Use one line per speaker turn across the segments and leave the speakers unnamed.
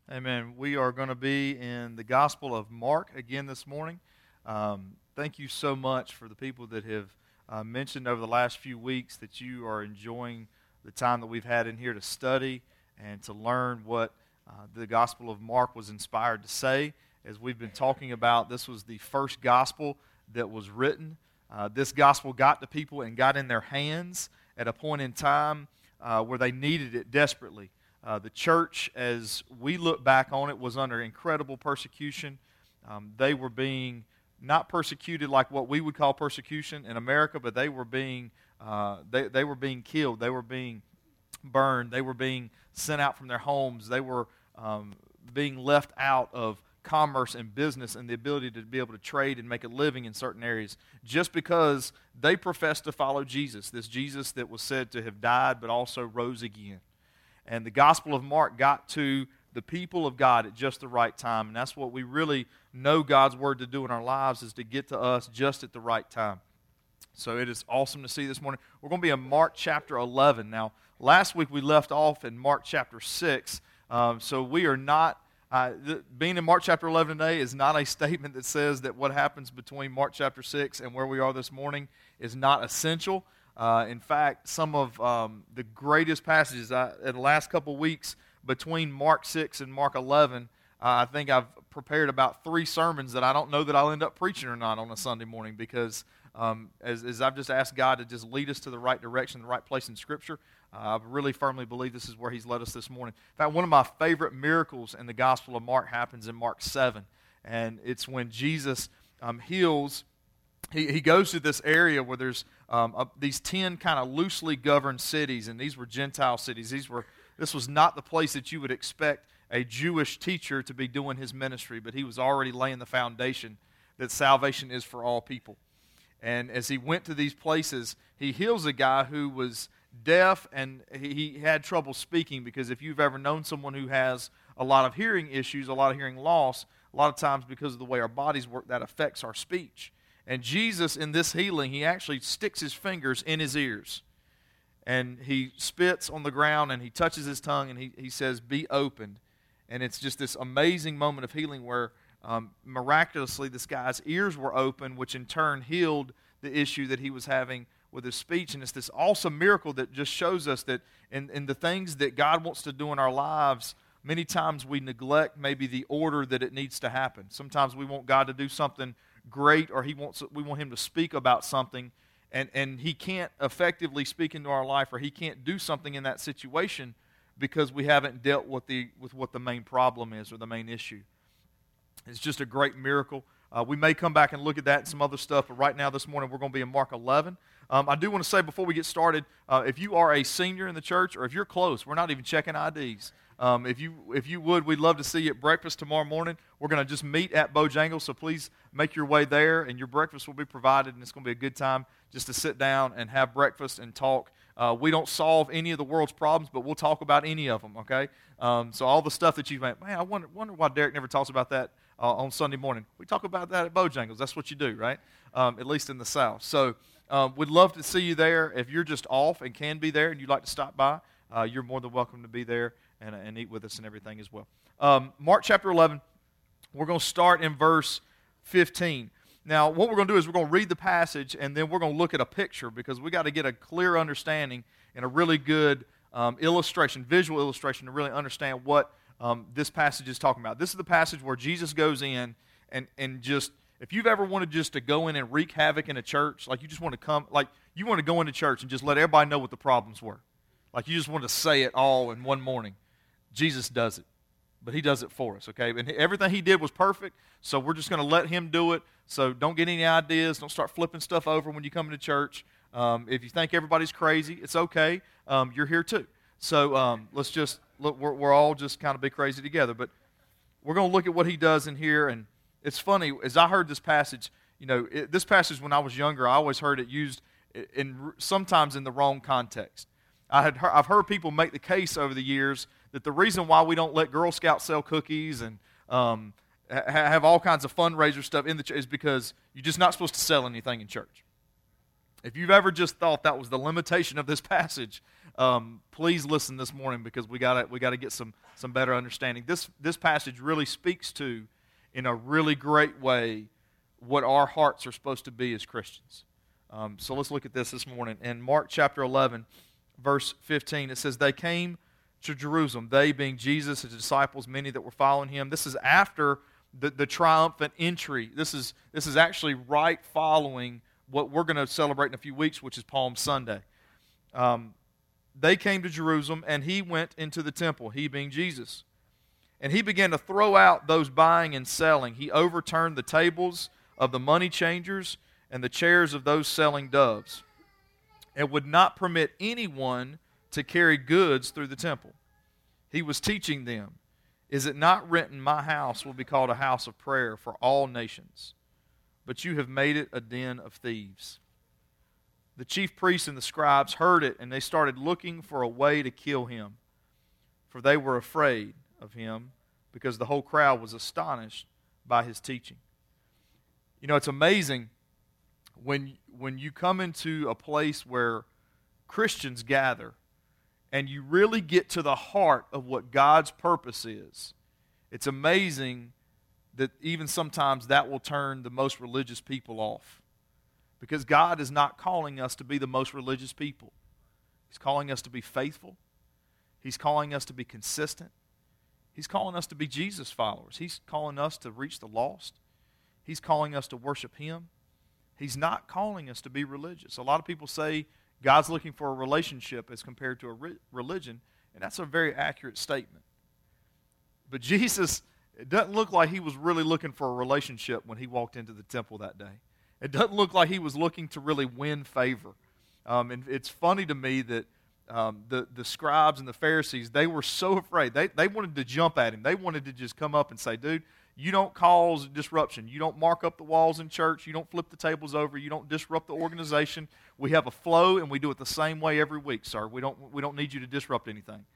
Amen. We are going to be in the Gospel of Mark again this morning. Thank you so much for the people that have mentioned over the last few weeks that you are enjoying the time that we've had in here to study and to learn what the Gospel of Mark was inspired to say. As we've been talking about, this was the first gospel that was written. This gospel got to people and got in their hands at a point in time where they needed it desperately. The church, as we look back on it, was under incredible persecution. They were being not persecuted like what we would call persecution in America, but they were being they were being killed. They were being burned. They were being sent out from their homes. They were being left out of commerce and business and the ability to be able to trade and make a living in certain areas just because they professed to follow Jesus, this Jesus that was said to have died but also rose again. And the Gospel of Mark got to the people of God at just the right time. And that's what we really know God's Word to do in our lives, is to get to us just at the right time. So it is awesome to see this morning. We're going to be in Mark chapter 11. Now, last week we left off in Mark chapter 6. So we are not, being in Mark chapter 11 today is not a statement that says that what happens between Mark chapter 6 and where we are this morning is not essential. In fact, some of the greatest passages in the last couple of weeks between Mark 6 and Mark 11, I think I've prepared about 3 sermons that I don't know that I'll end up preaching or not on a Sunday morning because as I've just asked God to just lead us to the right direction, the right place in Scripture, I really firmly believe this is where He's led us this morning. In fact, one of my favorite miracles in the Gospel of Mark happens in Mark 7, and it's when Jesus heals. He goes to this area where there's these 10 kind of loosely governed cities, and these were Gentile cities. This was not the place that you would expect a Jewish teacher to be doing his ministry, but he was already laying the foundation that salvation is for all people. And as he went to these places, he heals a guy who was deaf, and he had trouble speaking, because if you've ever known someone who has a lot of hearing issues, a lot of hearing loss, a lot of times because of the way our bodies work, that affects our speech. And Jesus, in this healing, he actually sticks his fingers in his ears. And he spits on the ground, and he touches his tongue, and he says, "Be opened." And it's just this amazing moment of healing where miraculously this guy's ears were open, which in turn healed the issue that he was having with his speech. And it's this awesome miracle that just shows us that in the things that God wants to do in our lives, many times we neglect maybe the order that it needs to happen. Sometimes we want God to do something great, or we want Him to speak about something, and He can't effectively speak into our life, or He can't do something in that situation because we haven't dealt with what the main problem is or the main issue. It's just a great miracle. We may come back and look at that and some other stuff, but right now this morning we're going to be in Mark 11. I do want to say before we get started, if you are a senior in the church, or if you're close, we're not even checking IDs. If you would, we'd love to see you at breakfast tomorrow morning. We're going to just meet at Bojangles, so please make your way there, and your breakfast will be provided, and it's going to be a good time just to sit down and have breakfast and talk. We don't solve any of the world's problems, but we'll talk about any of them, okay? So all the stuff that you've made, man, I wonder why Derek never talks about that on Sunday morning. We talk about that at Bojangles. That's what you do, right? At least in the South. So we'd love to see you there. If you're just off and can be there and you'd like to stop by, you're more than welcome to be there and eat with us and everything as well. Mark chapter 11, we're going to start in verse 15. Now, what we're going to do is we're going to read the passage, and then we're going to look at a picture, because we got to get a clear understanding and a really good visual illustration to really understand what this passage is talking about. This is the passage where Jesus goes in and just, if you've ever wanted just to go in and wreak havoc in a church, like you just want to come, like you want to go into church and just let everybody know what the problems were. Like you just want to say it all in one morning. Jesus does it, but He does it for us, okay? And everything He did was perfect, so we're just going to let Him do it. So don't get any ideas. Don't start flipping stuff over when you come into church. If you think everybody's crazy, it's okay. You're here too. So let's just look. We're all just kind of be crazy together. But we're going to look at what He does in here. And it's funny, as I heard this passage, this passage when I was younger, I always heard it used sometimes in the wrong context. I've heard people make the case over the years that the reason why we don't let Girl Scouts sell cookies and have all kinds of fundraiser stuff in the church is because you're just not supposed to sell anything in church. If you've ever just thought that was the limitation of this passage, please listen this morning because we gotta get some better understanding. This passage really speaks to, in a really great way, what our hearts are supposed to be as Christians. So let's look at this morning. In Mark chapter 11, verse 15, it says, "They came to Jerusalem, they being Jesus, his disciples, many that were following him." This is after the triumphant entry. This is actually right following what we're going to celebrate in a few weeks, which is Palm Sunday. They came to Jerusalem, and he went into the temple, he being Jesus. And he began to throw out those buying and selling. He overturned the tables of the money changers and the chairs of those selling doves, and would not permit anyone to carry goods through the temple. He was teaching them, "Is it not written, my house will be called a house of prayer for all nations? But you have made it a den of thieves." The chief priests and the scribes heard it, and they started looking for a way to kill him, for they were afraid of him, because the whole crowd was astonished by his teaching. You know, it's amazing when you come into a place where Christians gather and you really get to the heart of what God's purpose is. It's amazing that even sometimes that will turn the most religious people off. Because God is not calling us to be the most religious people. He's calling us to be faithful. He's calling us to be consistent. He's calling us to be Jesus followers. He's calling us to reach the lost. He's calling us to worship Him. He's not calling us to be religious. A lot of people say God's looking for a relationship as compared to a religion, and that's a very accurate statement. But Jesus, it doesn't look like He was really looking for a relationship when He walked into the temple that day. It doesn't look like He was looking to really win favor. And it's funny to me that the scribes and the Pharisees, they were so afraid. They wanted to jump at Him. They wanted to just come up and say, "Dude, you don't cause disruption. You don't mark up the walls in church. You don't flip the tables over. You don't disrupt the organization. We have a flow, and we do it the same way every week, sir. We don't need you to disrupt anything."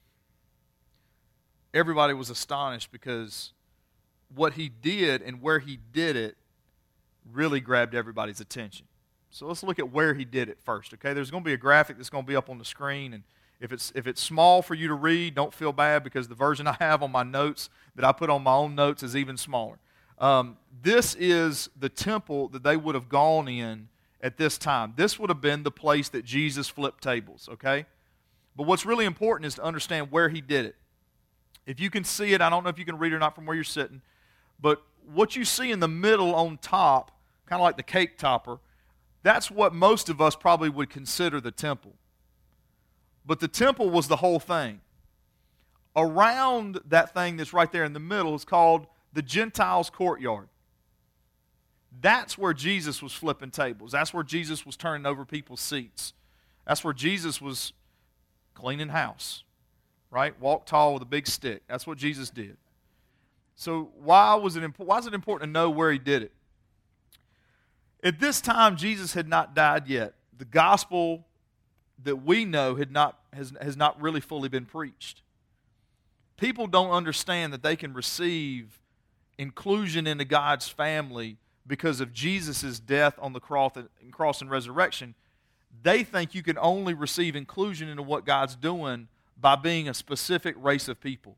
Everybody was astonished because what He did and where He did it really grabbed everybody's attention. So let's look at where He did it first, okay? There's going to be a graphic that's going to be up on the screen, and if it's small for you to read, don't feel bad because the version I have on my notes that I put on my own notes is even smaller. This is the temple that they would have gone in at this time. This would have been the place that Jesus flipped tables, okay? But what's really important is to understand where He did it. If you can see it, I don't know if you can read it or not from where you're sitting, but what you see in the middle on top, kind of like the cake topper, that's what most of us probably would consider the temple. But the temple was the whole thing. Around that thing that's right there in the middle is called the Gentiles' courtyard. That's where Jesus was flipping tables. That's where Jesus was turning over people's seats. That's where Jesus was cleaning house, right? Walk tall with a big stick. That's what Jesus did. So why is it important to know where He did it? At this time, Jesus had not died yet. The gospel that we know has not really fully been preached. People don't understand that they can receive inclusion into God's family because of Jesus' death on the cross and resurrection. They think you can only receive inclusion into what God's doing by being a specific race of people.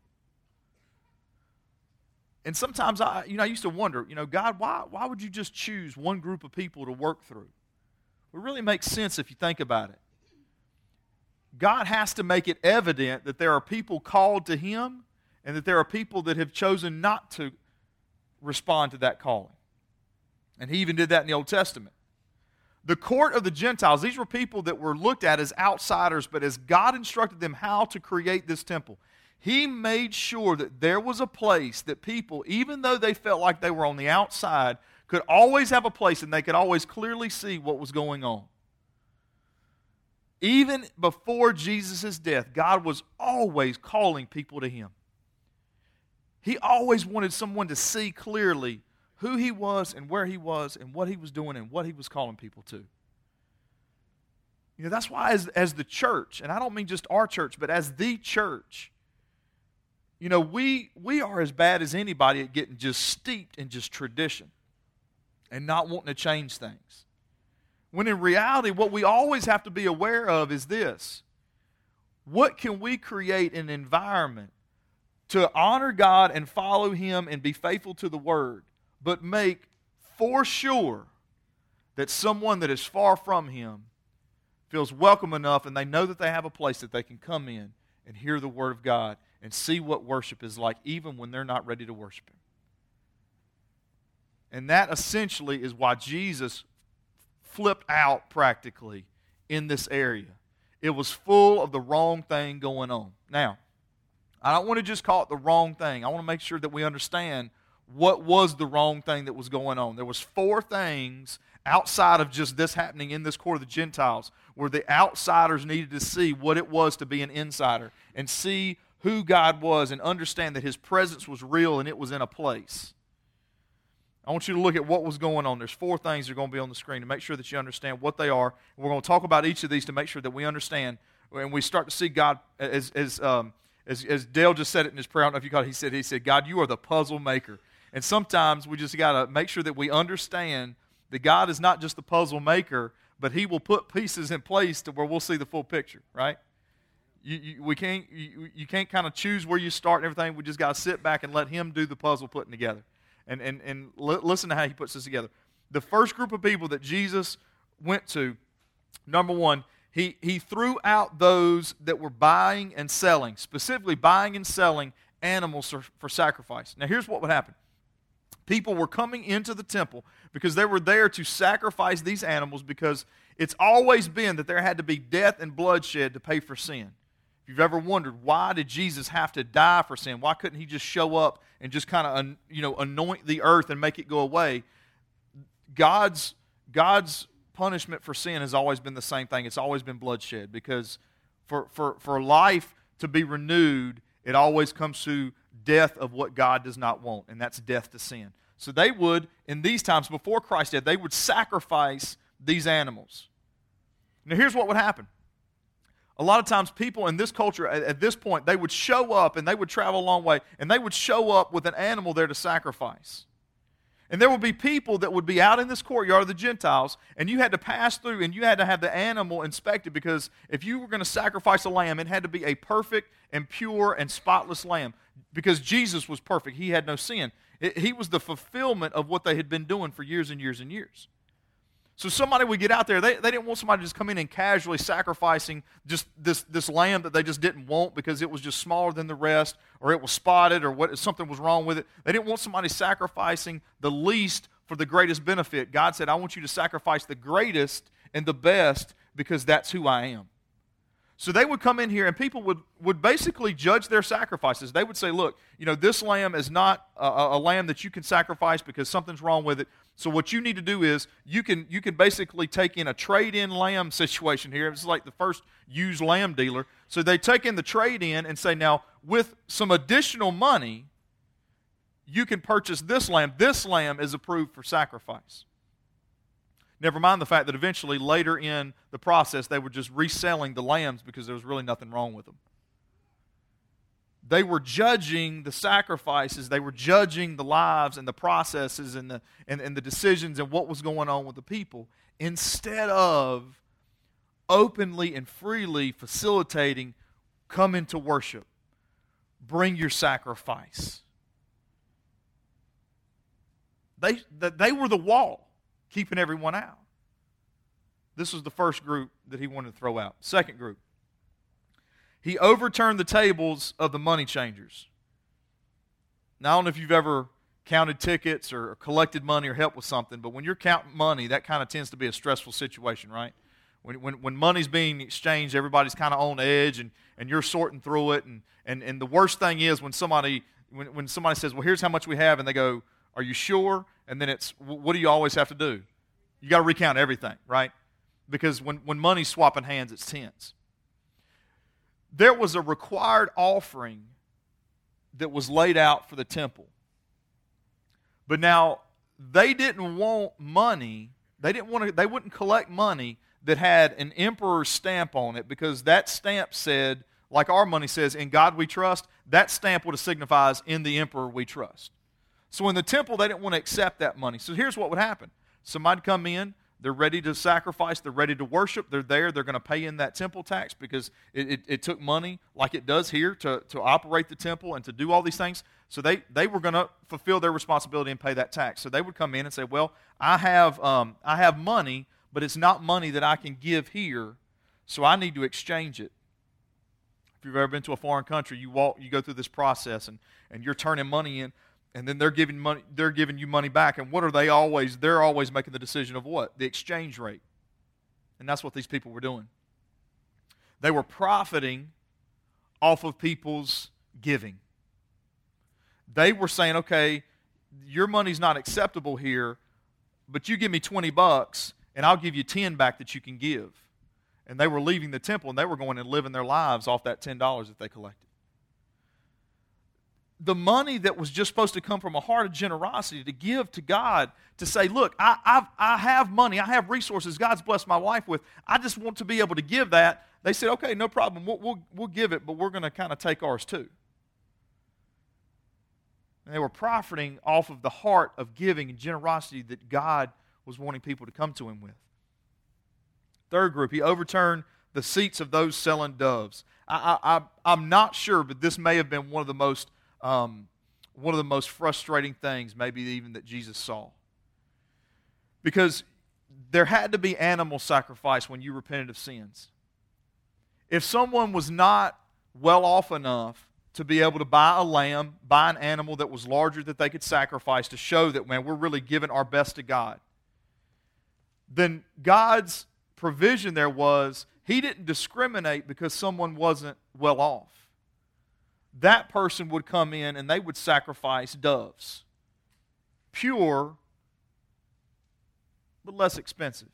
And sometimes I used to wonder, God, why would you just choose one group of people to work through? It really makes sense if you think about it. God has to make it evident that there are people called to Him and that there are people that have chosen not to respond to that calling. And He even did that in the Old Testament. The court of the Gentiles, these were people that were looked at as outsiders, but as God instructed them how to create this temple, He made sure that there was a place that people, even though they felt like they were on the outside, could always have a place and they could always clearly see what was going on. Even before Jesus' death, God was always calling people to Him. He always wanted someone to see clearly who He was and where He was and what He was doing and what He was calling people to. That's why as the church, and I don't mean just our church, but as the church, we are as bad as anybody at getting just steeped in just tradition and not wanting to change things. When in reality, what we always have to be aware of is this. What can we create an environment to honor God and follow Him and be faithful to the Word, but make for sure that someone that is far from Him feels welcome enough and they know that they have a place that they can come in and hear the Word of God and see what worship is like even when they're not ready to worship Him. And that essentially is why Jesus flipped out practically in this area. It was full of the wrong thing going on. Now, I don't want to just call it the wrong thing. I want to make sure that we understand what was the wrong thing that was going on. There was 4 things outside of just this happening in this court of the Gentiles where the outsiders needed to see what it was to be an insider and see who God was and understand that His presence was real and it was in a place. I want you to look at what was going on. There's 4 things that are going to be on the screen to make sure that you understand what they are. We're going to talk about each of these to make sure that we understand and we start to see God as Dale just said it in his prayer. I don't know if you caught it. He said, God, you are the puzzle maker. And sometimes we just got to make sure that we understand that God is not just the puzzle maker, but He will put pieces in place to where we'll see the full picture, right? You can't kind of choose where you start and everything. We just got to sit back and let Him do the puzzle putting together. And listen to how He puts this together. The first group of people that Jesus went to, number one, He threw out those that were buying and selling, specifically buying and selling animals for sacrifice. Now here's what would happen. People were coming into the temple because they were there to sacrifice these animals because it's always been that there had to be death and bloodshed to pay for sin. If you've ever wondered, why did Jesus have to die for sin? Why couldn't He just show up and just kind of anoint the earth and make it go away? God's punishment for sin has always been the same thing. It's always been bloodshed because for life to be renewed, it always comes through death of what God does not want, and that's death to sin. So they would, in these times before Christ did, they would sacrifice these animals. Now here's what would happen. A lot of times people in this culture, at this point, they would show up and they would travel a long way, and they would show up with an animal there to sacrifice. And there would be people that would be out in this courtyard of the Gentiles, and you had to pass through and you had to have the animal inspected because if you were going to sacrifice a lamb, it had to be a perfect and pure and spotless lamb because Jesus was perfect. He had no sin. He was the fulfillment of what they had been doing for years and years and years. So somebody would get out there. They didn't want somebody to just come in and casually sacrificing just this lamb that they just didn't want because it was just smaller than the rest or it was spotted or something was wrong with it. They didn't want somebody sacrificing the least for the greatest benefit. God said, I want you to sacrifice the greatest and the best because that's who I am. So they would come in here and people would basically judge their sacrifices. They would say, look, this lamb is not a lamb that you can sacrifice because something's wrong with it. So what you need to do is you can basically take in a trade-in lamb situation here. It's like the first used lamb dealer. So they take in the trade-in and say, now, with some additional money, you can purchase this lamb. This lamb is approved for sacrifice. Never mind the fact that eventually, later in the process, they were just reselling the lambs because there was really nothing wrong with them. They were judging the sacrifices. They were judging the lives and the processes and the decisions and what was going on with the people instead of openly and freely facilitating, come into worship, bring your sacrifice. They were the wall, keeping everyone out. This was the first group that He wanted to throw out. Second group. He overturned the tables of the money changers. Now, I don't know if you've ever counted tickets or collected money or helped with something, but when you're counting money, that kind of tends to be a stressful situation, right? When money's being exchanged, everybody's kind of on edge, and you're sorting through it. And the worst thing is when somebody says, well, here's how much we have, and they go, are you sure? And then it's, what do you always have to do? You got to recount everything, right? Because when money's swapping hands, it's tense. There was a required offering that was laid out for the temple. But now, they didn't want money. They wouldn't collect money that had an emperor's stamp on it because that stamp said, like our money says, in God we trust, that stamp would have signifies in the emperor we trust. So in the temple, they didn't want to accept that money. So here's what would happen. Somebody'd come in, They're ready to sacrifice. They're ready to worship. They're there. They're going to pay in that temple tax because it took money like it does here to operate the temple and to do all these things. So they were going to fulfill their responsibility and pay that tax. So they would come in and say, well, I have money, but it's not money that I can give here, so I need to exchange it. If you've ever been to a foreign country, you go through this process, and you're turning money in, and then they're giving you money back. And what are they always? They're always making the decision of what? The exchange rate. And that's what these people were doing. They were profiting off of people's giving. They were saying, okay, your money's not acceptable here, but you give me $20 and I'll give you 10 back that you can give. And they were leaving the temple and they were going and living their lives off that $10 that they collected. The money that was just supposed to come from a heart of generosity to give to God, to say, look, I have money, I have resources God's blessed my wife with, I just want to be able to give that. They said, okay, no problem, we'll give it, but we're going to kind of take ours too. And they were profiting off of the heart of giving and generosity that God was wanting people to come to Him with. Third group, He overturned the seats of those selling doves. I'm not sure, but this may have been one of the most frustrating things, maybe even that Jesus saw. Because there had to be animal sacrifice when you repented of sins. If someone was not well off enough to be able to buy a lamb, buy an animal that was larger that they could sacrifice to show that, man, we're really giving our best to God, then God's provision there was He didn't discriminate because someone wasn't well off. That person would come in and they would sacrifice doves. Pure, but less expensive.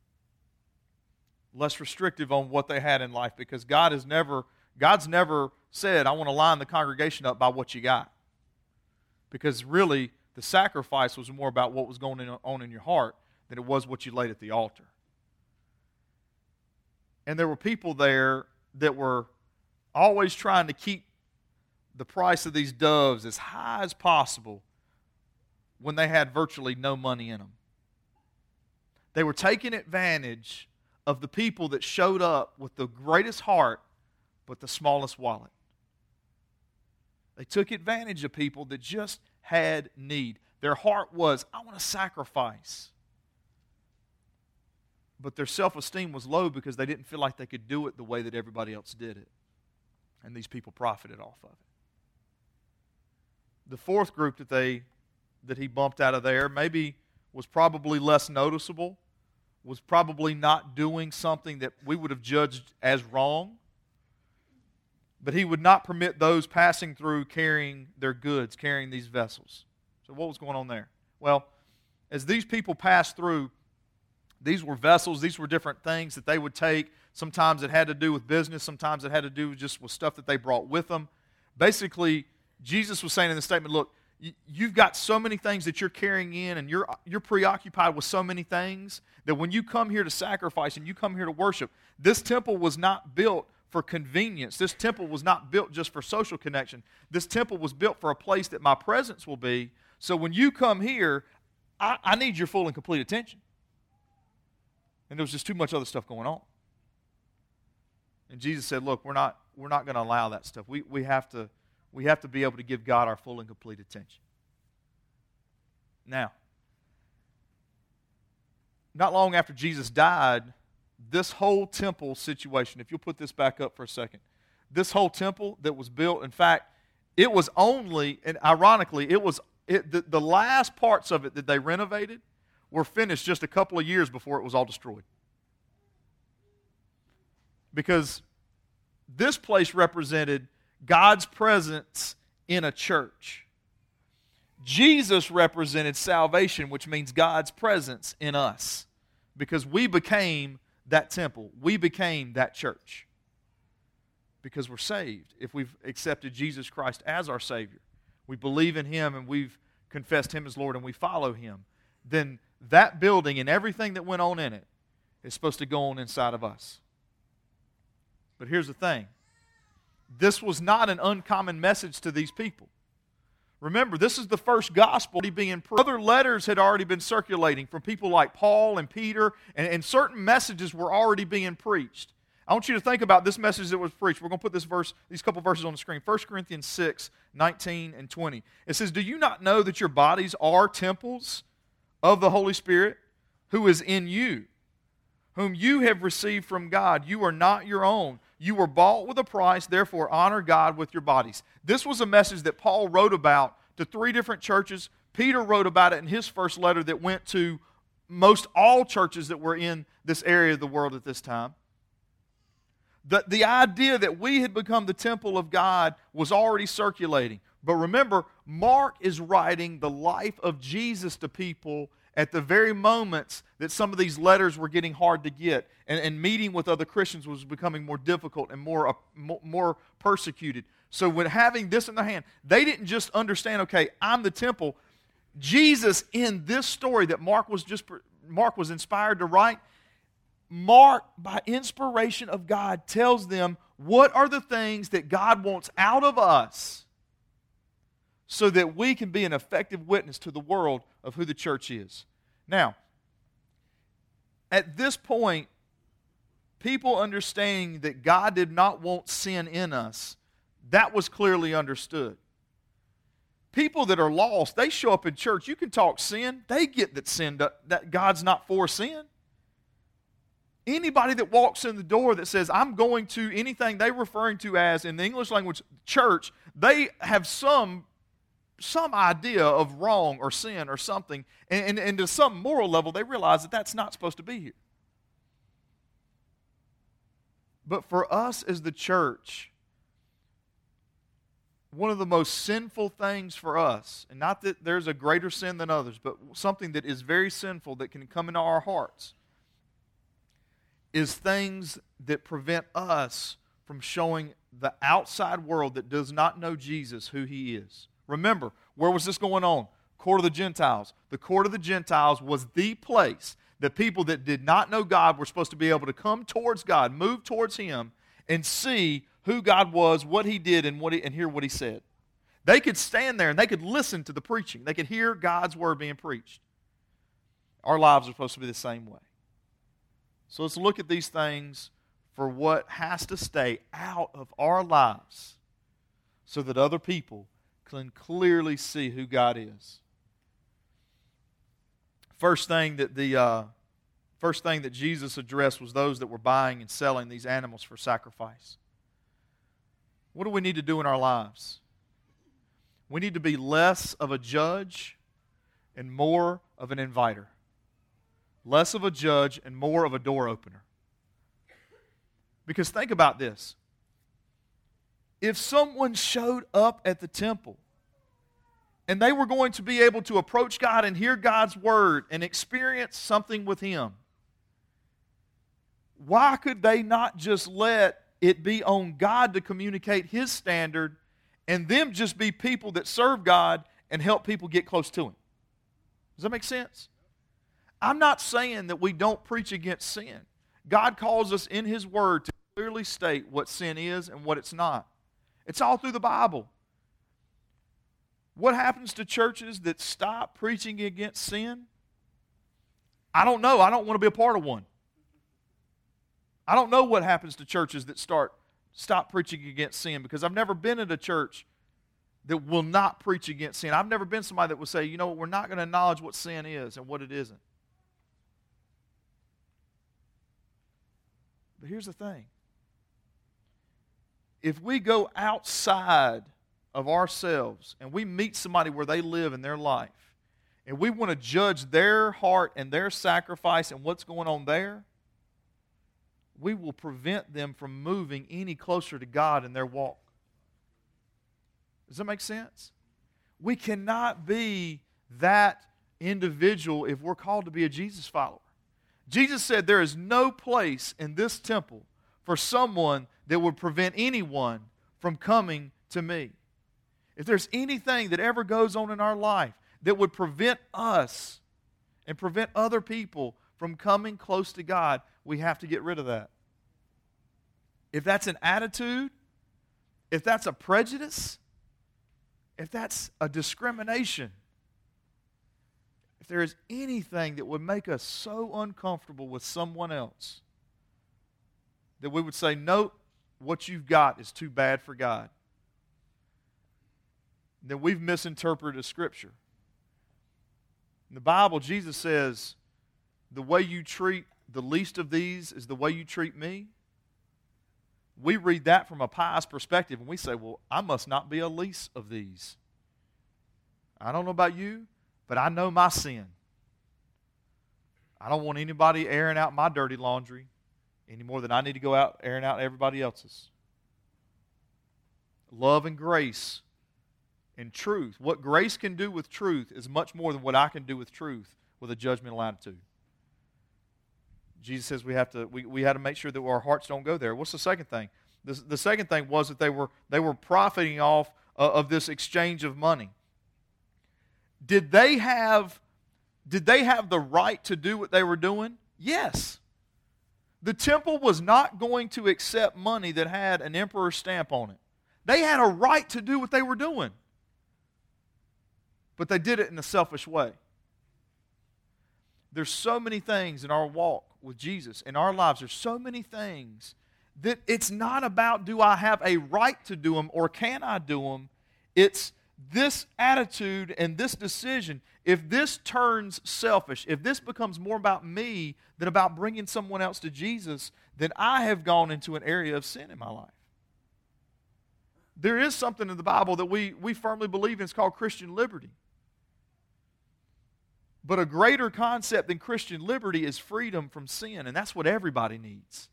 Less restrictive on what they had in life, because God's never said, I want to line the congregation up by what you got. Because really, the sacrifice was more about what was going on in your heart than it was what you laid at the altar. And there were people there that were always trying to keep the price of these doves as high as possible when they had virtually no money in them. They were taking advantage of the people that showed up with the greatest heart but the smallest wallet. They took advantage of people that just had need. Their heart was, I want to sacrifice. But their self-esteem was low because they didn't feel like they could do it the way that everybody else did it. And these people profited off of it. The fourth group that He bumped out of there maybe was probably less noticeable, was probably not doing something that we would have judged as wrong. But He would not permit those passing through carrying their goods, carrying these vessels. So what was going on there? Well, as these people passed through, these were vessels, these were different things that they would take. Sometimes it had to do with business, sometimes it had to do just with stuff that they brought with them. Basically, Jesus was saying in the statement, look, you've got so many things that you're carrying in, and you're preoccupied with so many things that when you come here to sacrifice and you come here to worship, this temple was not built for convenience. This temple was not built just for social connection. This temple was built for a place that my presence will be. So when you come here, I need your full and complete attention. And there was just too much other stuff going on. And Jesus said, look, we're not going to allow that stuff. We have to be able to give God our full and complete attention. Now, not long after Jesus died, this whole temple situation, if you'll put this back up for a second, this whole temple that was built, in fact, it was only, and ironically, the last parts of it that they renovated were finished just a couple of years before it was all destroyed. Because this place represented God's presence in a church. Jesus represented salvation, which means God's presence in us. Because we became that temple. We became that church. Because we're saved. If we've accepted Jesus Christ as our Savior, we believe in Him and we've confessed Him as Lord and we follow Him, then that building and everything that went on in it is supposed to go on inside of us. But here's the thing. This was not an uncommon message to these people. Remember, this is the first gospel being preached. Other letters had already been circulating from people like Paul and Peter, and certain messages were already being preached. I want you to think about this message that was preached. We're going to put these couple verses on the screen. 1 Corinthians 6, 19 and 20. It says, "Do you not know that your bodies are temples of the Holy Spirit, who is in you, whom you have received from God? You are not your own. You were bought with a price, therefore honor God with your bodies." This was a message that Paul wrote about to 3 different churches. Peter wrote about it in his first letter that went to most all churches that were in this area of the world at this time. The idea that we had become the temple of God was already circulating. But remember, Mark is writing the life of Jesus to people at the very moments that some of these letters were getting hard to get, and meeting with other Christians was becoming more difficult and more persecuted. So when having this in their hand, they didn't just understand, okay, I'm the temple. Jesus, in this story that Mark was inspired to write, Mark, by inspiration of God, tells them what are the things that God wants out of us so that we can be an effective witness to the world of who the church is. Now, at this point, people understanding that God did not want sin in us, that was clearly understood. People that are lost, they show up in church. You can talk sin. They get that God's not for sin. Anybody that walks in the door that says, I'm going to anything they're referring to as, in the English language, church, they have some idea of wrong or sin or something, and to some moral level, they realize that that's not supposed to be here. But for us as the church, one of the most sinful things for us, and not that there's a greater sin than others, but something that is very sinful that can come into our hearts, is things that prevent us from showing the outside world that does not know Jesus who He is. Remember, where was this going on? Court of the Gentiles. The Court of the Gentiles was the place that people that did not know God were supposed to be able to come towards God, move towards Him, and see who God was, what He did, and hear what He said. They could stand there and they could listen to the preaching. They could hear God's Word being preached. Our lives are supposed to be the same way. So let's look at these things for what has to stay out of our lives so that other people can clearly see who God is. First thing that Jesus addressed was those that were buying and selling these animals for sacrifice. What do we need to do in our lives? We need to be less of a judge and more of an inviter. Less of a judge and more of a door opener. Because think about this. If someone showed up at the temple and they were going to be able to approach God and hear God's Word and experience something with Him, why could they not just let it be on God to communicate His standard and them just be people that serve God and help people get close to Him? Does that make sense? I'm not saying that we don't preach against sin. God calls us in His Word to clearly state what sin is and what it's not. It's all through the Bible. What happens to churches that stop preaching against sin? I don't know. I don't want to be a part of one. I don't know what happens to churches that stop preaching against sin, because I've never been in a church that will not preach against sin. I've never been somebody that will say, you know what, we're not going to acknowledge what sin is and what it isn't. But here's the thing. If we go outside of ourselves and we meet somebody where they live in their life, and we want to judge their heart and their sacrifice and what's going on there, we will prevent them from moving any closer to God in their walk. Does that make sense? We cannot be that individual if we're called to be a Jesus follower. Jesus said there is no place in this temple for someone that would prevent anyone from coming to me. If there's anything that ever goes on in our life that would prevent us and prevent other people from coming close to God, we have to get rid of that. If that's an attitude, if that's a prejudice, if that's a discrimination, if there is anything that would make us so uncomfortable with someone else, that we would say, nope, what you've got is too bad for God, then we've misinterpreted a Scripture. In the Bible, Jesus says, the way you treat the least of these is the way you treat me. We read that from a pious perspective, and we say, well, I must not be a least of these. I don't know about you, but I know my sin. I don't want anybody airing out my dirty laundry any more than I need to go out airing out everybody else's. Love and grace and truth. What grace can do with truth is much more than what I can do with truth with a judgmental attitude. Jesus says we had to make sure that our hearts don't go there. What's the second thing? The second thing was that they were profiting off of this exchange of money. Did they have the right to do what they were doing? Yes. The temple was not going to accept money that had an emperor's stamp on it. They had a right to do what they were doing. But they did it in a selfish way. There's so many things in our walk with Jesus, in our lives, there's so many things that it's not about do I have a right to do them or can I do them. It's this attitude and this decision. If this turns selfish, if this becomes more about me than about bringing someone else to Jesus, then I have gone into an area of sin in my life. There is something in the Bible that we firmly believe in. It's called Christian liberty. But a greater concept than Christian liberty is freedom from sin, and that's what everybody needs.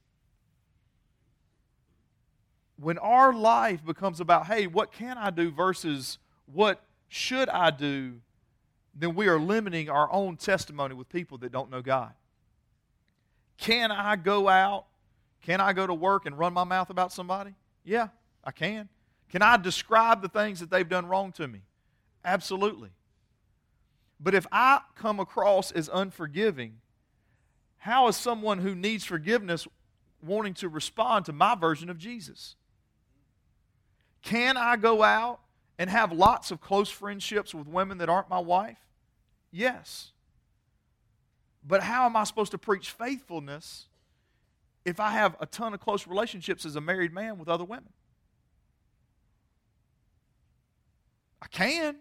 When our life becomes about, hey, what can I do versus what should I do, then we are limiting our own testimony with people that don't know God. Can I go out? Can I go to work and run my mouth about somebody? Yeah, I can. Can I describe the things that they've done wrong to me? Absolutely. But if I come across as unforgiving, how is someone who needs forgiveness wanting to respond to my version of Jesus? Can I go out and have lots of close friendships with women that aren't my wife? Yes. But how am I supposed to preach faithfulness if I have a ton of close relationships as a married man with other women? I can.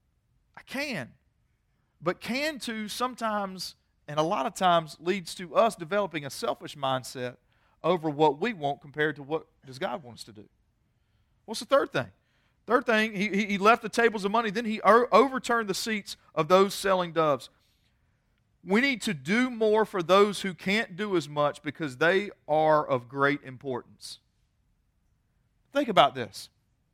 But can to sometimes, and a lot of times, leads to us developing a selfish mindset over what we want compared to what does God want us to do. What's the third thing? Third thing, he left the tables of money, then he overturned the seats of those selling doves. We need to do more for those who can't do as much because they are of great importance. Think about this.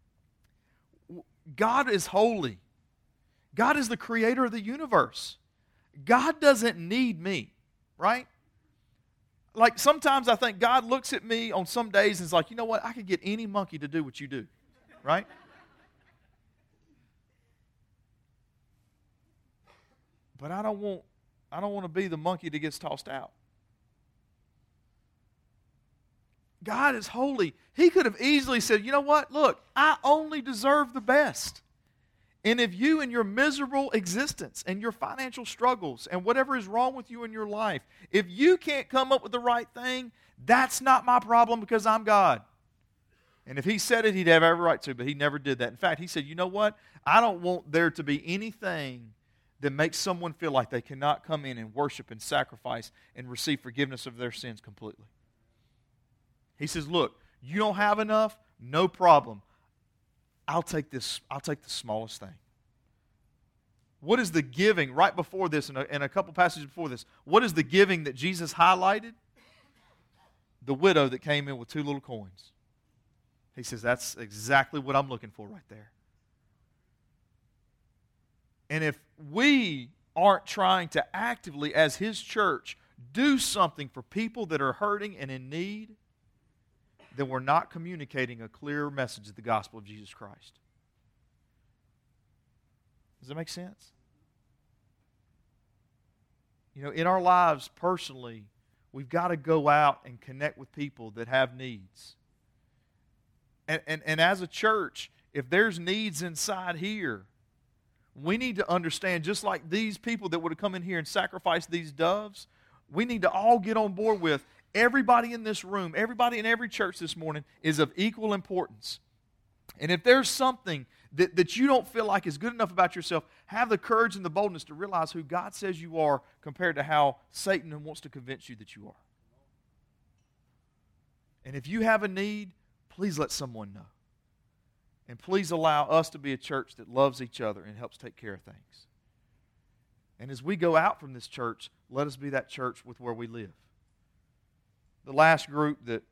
God is holy. God is the creator of the universe. God doesn't need me, right? Like sometimes I think God looks at me on some days and is like, you know what? I could get any monkey to do what you do, right? But I don't want to be the monkey that gets tossed out. God is holy. He could have easily said, you know what? Look, I only deserve the best. And if you in your miserable existence and your financial struggles and whatever is wrong with you in your life, if you can't come up with the right thing, that's not my problem because I'm God. And if he said it, he'd have every right to, but he never did that. In fact, he said, you know what? I don't want there to be anything that makes someone feel like they cannot come in and worship and sacrifice and receive forgiveness of their sins completely. He says, look, you don't have enough? No problem. I'll take the smallest thing. What is the giving right before this and a couple passages before this? What is the giving that Jesus highlighted? The widow that came in with 2 little coins. He says, that's exactly what I'm looking for right there. And if we aren't trying to actively, as His church, do something for people that are hurting and in need, then we're not communicating a clear message of the gospel of Jesus Christ. Does that make sense? You know, in our lives personally, we've got to go out and connect with people that have needs. And as a church, if there's needs inside here, we need to understand, just like these people that would have come in here and sacrificed these doves, we need to all get on board with everybody in this room, everybody in every church this morning is of equal importance. And if there's something that you don't feel like is good enough about yourself, have the courage and the boldness to realize who God says you are compared to how Satan wants to convince you that you are. And if you have a need, please let someone know. And please allow us to be a church that loves each other and helps take care of things. And as we go out from this church, let us be that church with where we live. The last group that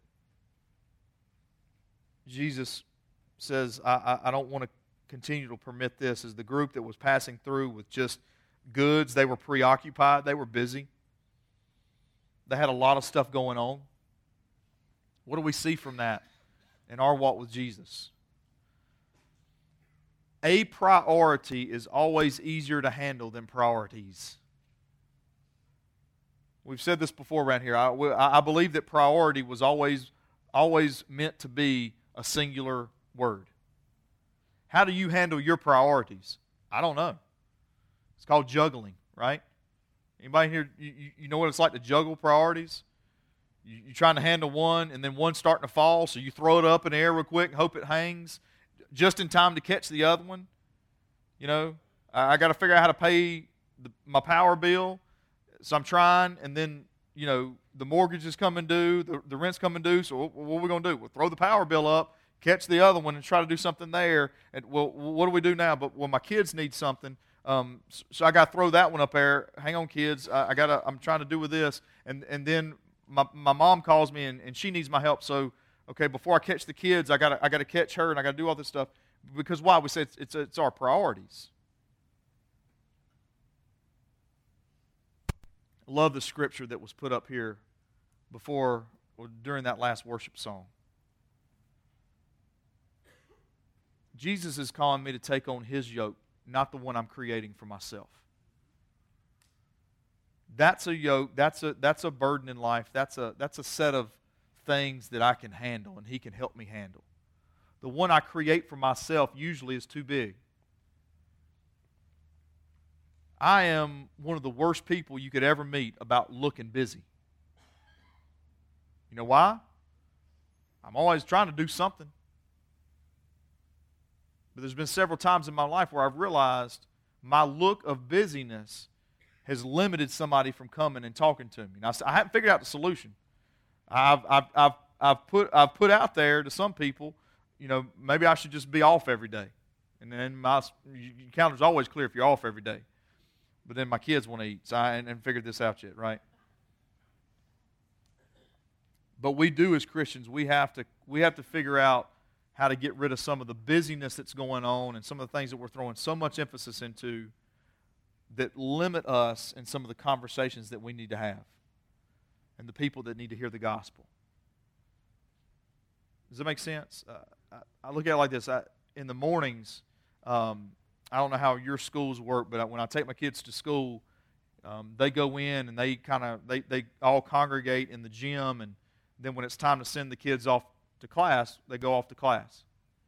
Jesus says, I don't want to continue to permit this, is the group that was passing through with just goods. They were preoccupied. They were busy. They had a lot of stuff going on. What do we see from that in our walk with Jesus? A priority is always easier to handle than priorities. We've said this before around here. I believe that priority was always meant to be a singular word. How do you handle your priorities? I don't know. It's called juggling, right? Anybody here, you know what it's like to juggle priorities? You're trying to handle one, and then one's starting to fall, so you throw it up in the air real quick and hope it hangs just in time to catch the other one. You know, I got to figure out how to pay my power bill, so I'm trying, and then, you know, the mortgage is coming due, the rent's coming due, so what are we going to do? We'll throw the power bill up, catch the other one, and try to do something there. And, well, what do we do now? But, well, my kids need something, so I got to throw that one up there. Hang on, kids, I'm trying to do with this. And then my mom calls me, and she needs my help, so okay, before I catch the kids, I got to catch her, and I got to do all this stuff. Because why? We say it's our priorities. I love the scripture that was put up here before or during that last worship song. Jesus is calling me to take on His yoke, not the one I'm creating for myself. That's a yoke. That's a burden in life. That's a set of things that I can handle and He can help me handle. The one I create for myself usually is too big. I am one of the worst people you could ever meet about looking busy. You know why? I'm always trying to do something. But there's been several times in my life where I've realized my look of busyness has limited somebody from coming and talking to me. Now, I haven't figured out the solution. I've put out there to some people, you know, maybe I should just be off every day. And then my calendar's always clear if you're off every day. But then my kids want to eat, so I haven't figured this out yet, right? But we do as Christians, we have to figure out how to get rid of some of the busyness that's going on and some of the things that we're throwing so much emphasis into that limit us in some of the conversations that we need to have and the people that need to hear the gospel. Does that make sense? I look at it like this. In the mornings, I don't know how your schools work, but when I take my kids to school, they go in and they all congregate in the gym, and then when it's time to send the kids off to class, they go off to class.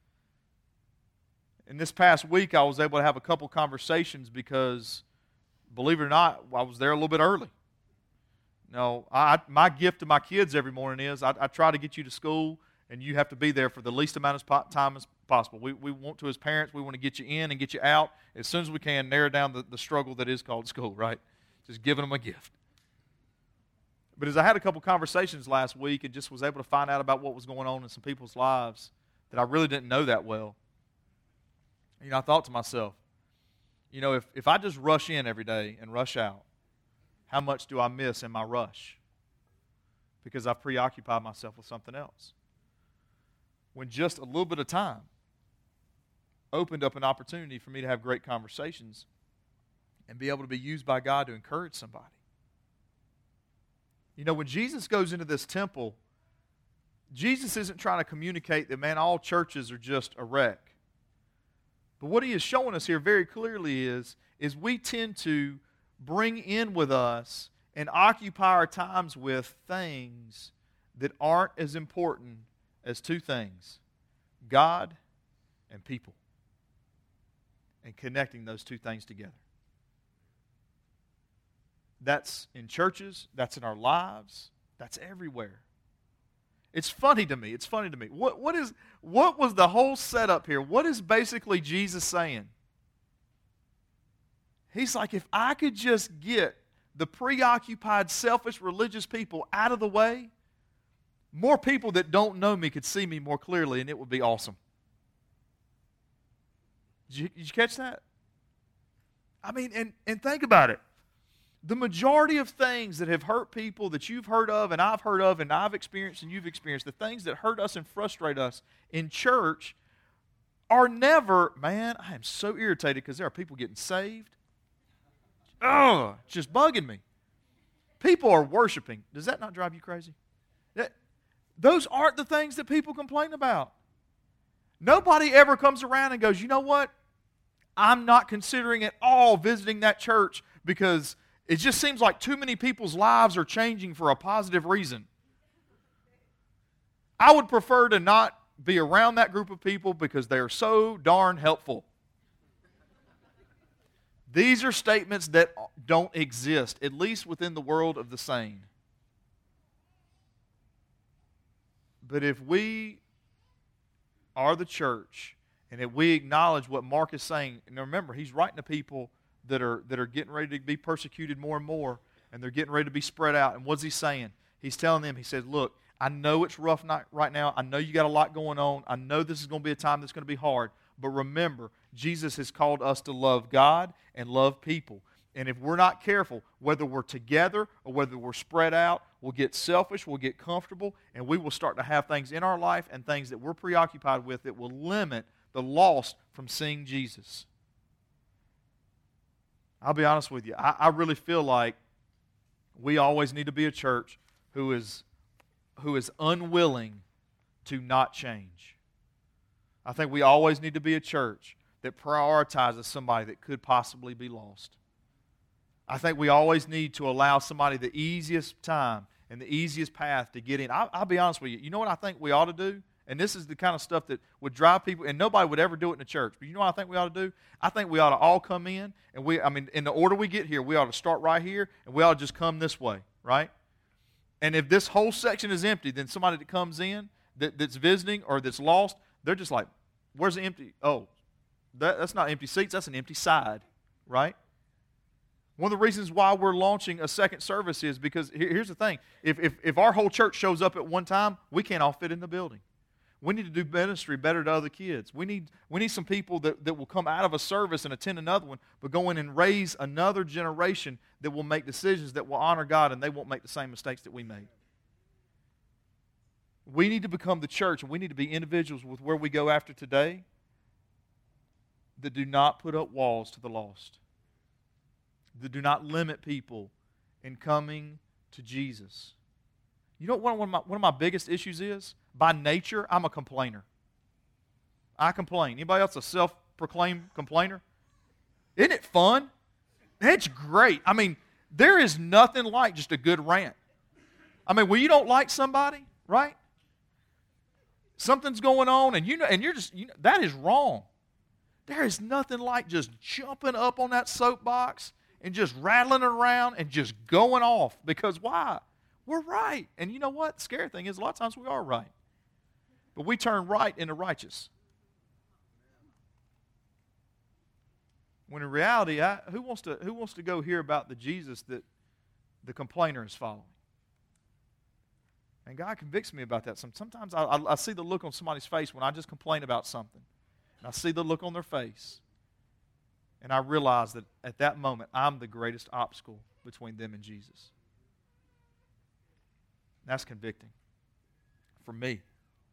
And this past week, I was able to have a couple conversations because, believe it or not, I was there a little bit early. No, my gift to my kids every morning is I try to get you to school, and you have to be there for the least amount of time as possible. We want to, as parents, we want to get you in and get you out as soon as we can, narrow down the struggle that is called school, right? Just giving them a gift. But as I had a couple conversations last week and just was able to find out about what was going on in some people's lives that I really didn't know that well, you know, I thought to myself, you know, if I just rush in every day and rush out, how much do I miss in my rush? Because I've preoccupied myself with something else. When just a little bit of time opened up an opportunity for me to have great conversations and be able to be used by God to encourage somebody. You know, when Jesus goes into this temple, Jesus isn't trying to communicate that, man, all churches are just a wreck. But what He is showing us here very clearly is we tend to bring in with us and occupy our times with things that aren't as important as two things: God and people. And connecting those two things together. That's in churches. That's in our lives. That's everywhere. It's funny to me. What was the whole setup here? What is basically Jesus saying? He's like, if I could just get the preoccupied, selfish, religious people out of the way, more people that don't know me could see me more clearly, and it would be awesome. Did you catch that? I mean, and think about it. The majority of things that have hurt people that you've heard of and I've experienced and you've experienced, the things that hurt us and frustrate us in church are never, man, I am so irritated because there are people getting saved. Ugh, just bugging me. People are worshiping. Does that not drive you crazy? Those aren't the things that people complain about. Nobody ever comes around and goes, you know what? I'm not considering at all visiting that church because it just seems like too many people's lives are changing for a positive reason. I would prefer to not be around that group of people because they are so darn helpful. These are statements that don't exist, at least within the world of the sane. But if we are the church, and if we acknowledge what Mark is saying, and remember, he's writing to people that are getting ready to be persecuted more and more, and they're getting ready to be spread out. And what's he saying? He's telling them, he says, look, I know it's rough right now. I know you got a lot going on. I know this is going to be a time that's going to be hard. But remember, Jesus has called us to love God and love people. And if we're not careful, whether we're together or whether we're spread out, we'll get selfish, we'll get comfortable, and we will start to have things in our life and things that we're preoccupied with that will limit the lost from seeing Jesus. I'll be honest with you. I really feel like we always need to be a church who is unwilling to not change. I think we always need to be a church that prioritizes somebody that could possibly be lost. I think we always need to allow somebody the easiest time and the easiest path to get in. I'll be honest with you. You know what I think we ought to do? And this is the kind of stuff that would drive people, and nobody would ever do it in the church. But you know what I think we ought to do? I think we ought to all come in, and in the order we get here, we ought to start right here, and we ought to just come this way, right? And if this whole section is empty, then somebody that comes in that's visiting or that's lost, they're just like, where's the empty? Oh, that's not empty seats, that's an empty side, right? One of the reasons why we're launching a second service is because, here's the thing, if our whole church shows up at one time, we can't all fit in the building. We need to do ministry better to other kids. We need some people that will come out of a service and attend another one, but go in and raise another generation that will make decisions that will honor God, and they won't make the same mistakes that we made. We need to become the church, and we need to be individuals with where we go after today that do not put up walls to the lost, that do not limit people in coming to Jesus. You know what one of my biggest issues is? By nature, I'm a complainer. I complain. Anybody else a self-proclaimed complainer? Isn't it fun? It's great. I mean, there is nothing like just a good rant. I mean, when you don't like somebody, right? Something's going on, and you're just that is wrong. There is nothing like just jumping up on that soapbox and just rattling around and just going off. Because why? We're right. And you know what? The scary thing is a lot of times we are right. But we turn right into righteous. When in reality, who wants to go hear about the Jesus that the complainer is following? And God convicts me about that. Sometimes I see the look on somebody's face when I just complain about something. And I see the look on their face. And I realize that at that moment, I'm the greatest obstacle between them and Jesus. That's convicting for me.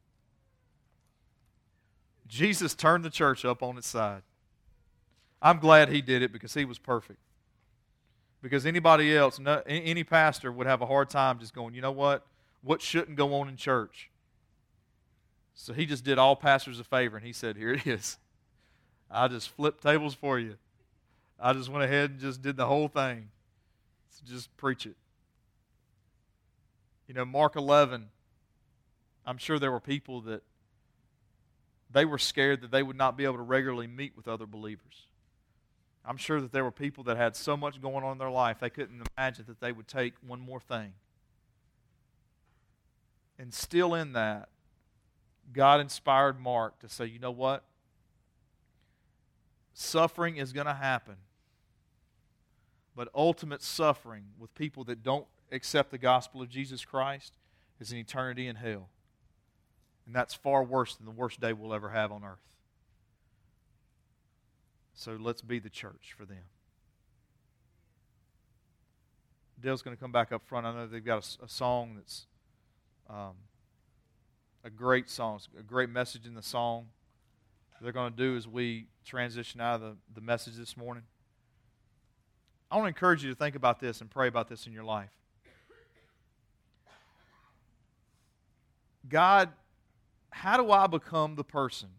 Jesus turned the church up on its side. I'm glad he did it because he was perfect. Because anybody else, any pastor would have a hard time just going, you know what? What shouldn't go on in church? So he just did all pastors a favor, and he said, here it is. I just flipped tables for you. I just went ahead and just did the whole thing. So just preach it. You know, Mark 11, I'm sure there were people that they were scared that they would not be able to regularly meet with other believers. I'm sure that there were people that had so much going on in their life they couldn't imagine that they would take one more thing. And still in that, God inspired Mark to say, you know what? Suffering is going to happen. But ultimate suffering with people that don't accept the gospel of Jesus Christ is an eternity in hell. And that's far worse than the worst day we'll ever have on earth. So let's be the church for them. Dale's going to come back up front. I know they've got a song that's a great song, a great message in the song. What they're going to do as we transition out of the message this morning. I want to encourage you to think about this and pray about this in your life. God, how do I become the person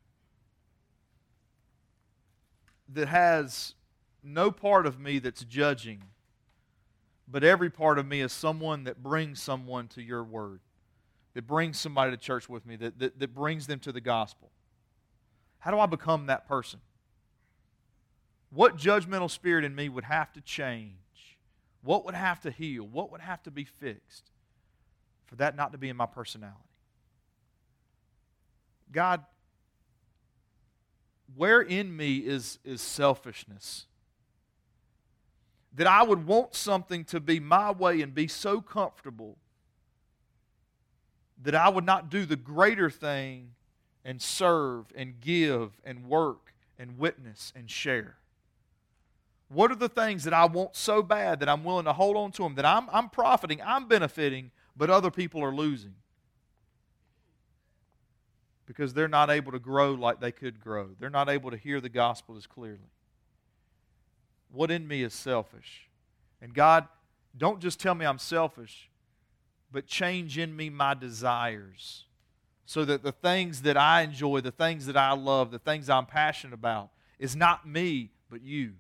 that has no part of me that's judging, but every part of me is someone that brings someone to your word, that brings somebody to church with me, that brings them to the gospel? How do I become that person? What judgmental spirit in me would have to change? What would have to heal? What would have to be fixed for that not to be in my personality? God, where in me is selfishness? That I would want something to be my way and be so comfortable that I would not do the greater thing and serve and give and work and witness and share. What are the things that I want so bad that I'm willing to hold on to them, that I'm profiting, I'm benefiting, but other people are losing? Because they're not able to grow like they could grow. They're not able to hear the gospel as clearly. What in me is selfish? And God, don't just tell me I'm selfish, but change in me my desires so that the things that I enjoy, the things that I love, the things I'm passionate about is not me, but you.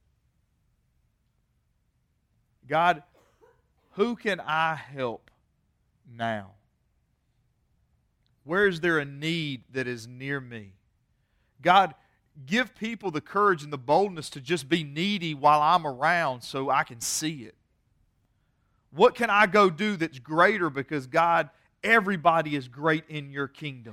God, who can I help now? Where is there a need that is near me? God, give people the courage and the boldness to just be needy while I'm around so I can see it. What can I go do that's greater? Because God, everybody is great in your kingdom.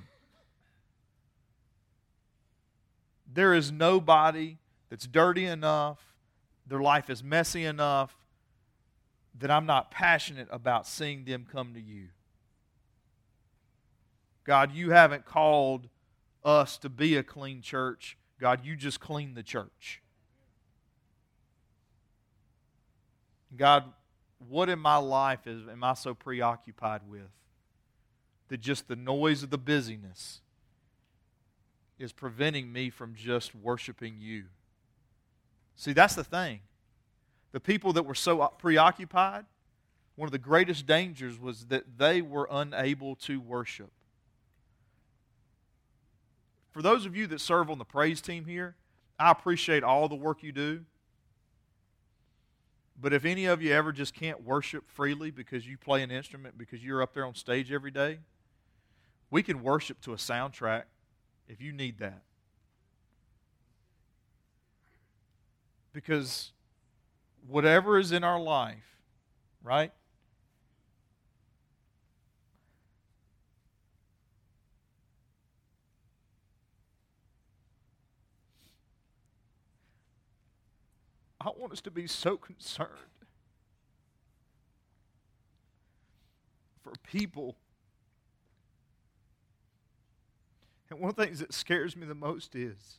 There is nobody that's dirty enough, their life is messy enough, that I'm not passionate about seeing them come to you. God, you haven't called us to be a clean church. God, you just clean the church. God, what in my life am I so preoccupied with that just the noise of the busyness is preventing me from just worshiping you? See, that's the thing. The people that were so preoccupied, one of the greatest dangers was that they were unable to worship. For those of you that serve on the praise team here, I appreciate all the work you do. But if any of you ever just can't worship freely because you play an instrument, because you're up there on stage every day, we can worship to a soundtrack if you need that. Because whatever is in our life, right? I want us to be so concerned for people. And one of the things that scares me the most is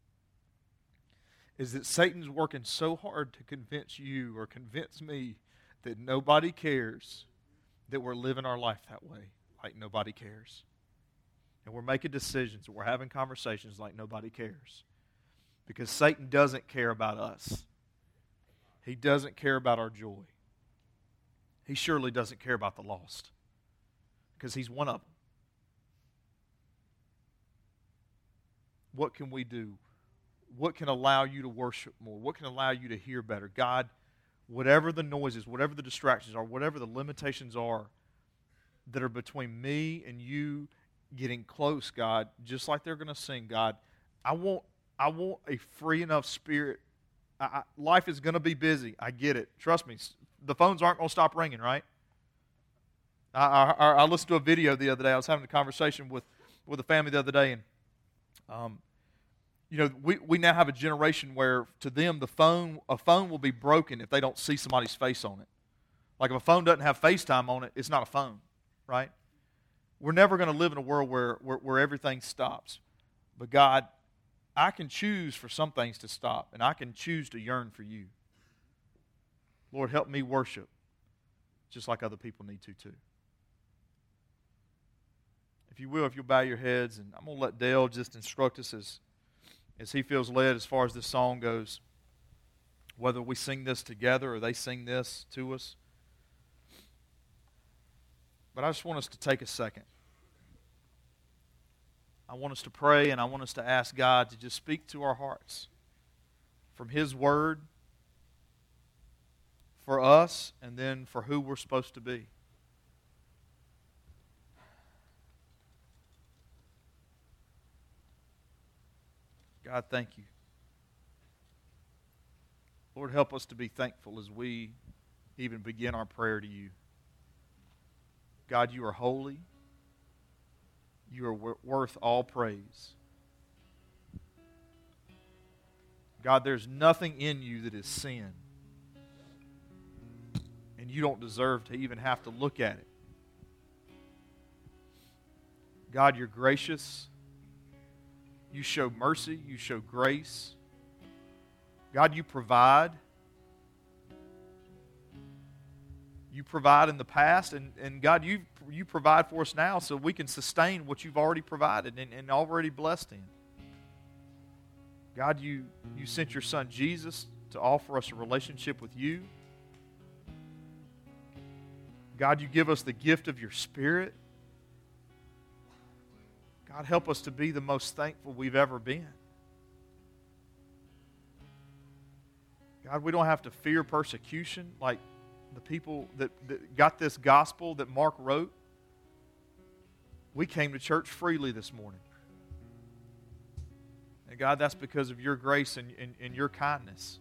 that Satan's working so hard to convince you or convince me that nobody cares that we're living our life that way, like nobody cares. And we're making decisions, and we're having conversations like nobody cares. Because Satan doesn't care about us. He doesn't care about our joy. He surely doesn't care about the lost, because he's one of them. What can we do? What can allow you to worship more? What can allow you to hear better? God, whatever the noises, whatever the distractions are, whatever the limitations are that are between me and you getting close, God, just like they're going to sing, God. I want a free enough spirit. Life is going to be busy. I get it. Trust me. The phones aren't going to stop ringing, right? I listened to a video the other day. I was having a conversation with a family the other day, and we now have a generation where to them a phone will be broken if they don't see somebody's face on it. Like if a phone doesn't have FaceTime on it, it's not a phone, right? We're never going to live in a world where everything stops. But God, I can choose for some things to stop, and I can choose to yearn for you. Lord, help me worship just like other people need to too. If you'll bow your heads, and I'm going to let Dale just instruct us as he feels led as far as this song goes, whether we sing this together or they sing this to us. But I just want us to take a second. I want us to pray, and I want us to ask God to just speak to our hearts from His Word for us and then for who we're supposed to be. God, thank you. Lord, help us to be thankful as we even begin our prayer to you. God, you are holy. You are worth all praise. God, there's nothing in you that is sin. And you don't deserve to even have to look at it. God, you're gracious. You show mercy. You show grace. God, you provide. You provide in the past, and God, you provide for us now so we can sustain what you've already provided and already blessed in. God, you sent your Son Jesus to offer us a relationship with you. God, you give us the gift of your Spirit. God, help us to be the most thankful we've ever been. God, we don't have to fear persecution like the people that got this gospel that Mark wrote. We came to church freely this morning. And God, that's because of your grace and your kindness.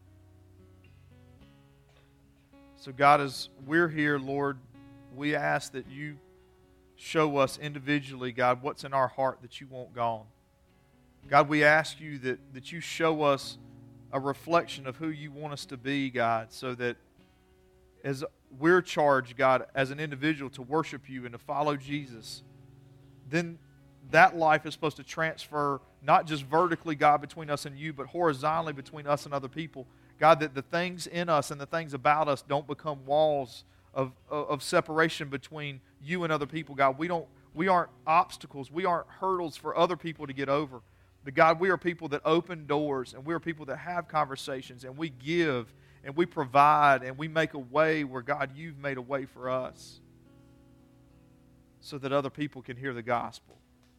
So God, as we're here, Lord, we ask that you show us individually, God, what's in our heart that you want gone. God, we ask you that you show us a reflection of who you want us to be, God, so that as we're charged, God, as an individual to worship you and to follow Jesus, then that life is supposed to transfer not just vertically, God, between us and you, but horizontally between us and other people. God, that the things in us and the things about us don't become walls of separation between you and other people, God. We aren't obstacles. We aren't hurdles for other people to get over. But God, we are people that open doors, and we are people that have conversations, and we give, and we provide, and we make a way where, God, you've made a way for us so that other people can hear the gospel.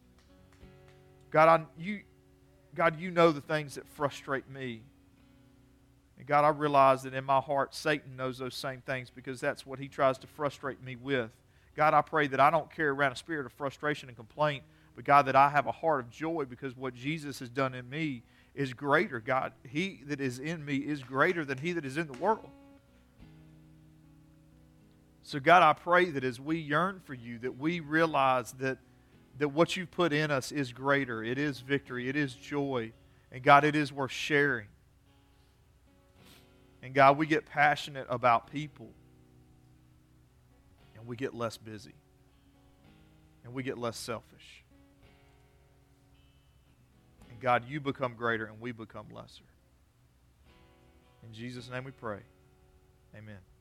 God, you know the things that frustrate me. And God, I realize that in my heart, Satan knows those same things because that's what he tries to frustrate me with. God, I pray that I don't carry around a spirit of frustration and complaint, but God, that I have a heart of joy because what Jesus has done in me is greater. God, he that is in me is greater than he that is in the world. So God, I pray that as we yearn for you, that we realize that what you've put in us is greater. It is victory. It is joy. And God, it is worth sharing. And God, we get passionate about people. And we get less busy. And we get less selfish. And God, you become greater and we become lesser. In Jesus' name we pray. Amen.